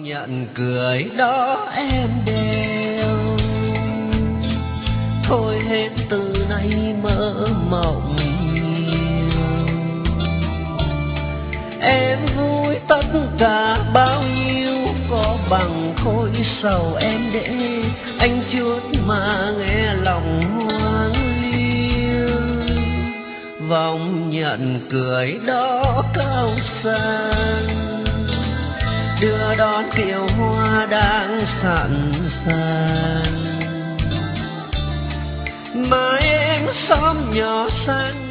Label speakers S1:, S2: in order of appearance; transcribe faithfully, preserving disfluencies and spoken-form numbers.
S1: nhận cười đó em đeo, thôi hết từ nay mơ mộng nhiều. Em vui tất cả bao nhiêu có bằng khối sầu em để anh chút mà nghe lòng hoang liêu. Vòng nhận cười đó cao sang đưa đón kiều hoa đang sẵn sàng. Mai em xóm nhỏ xanh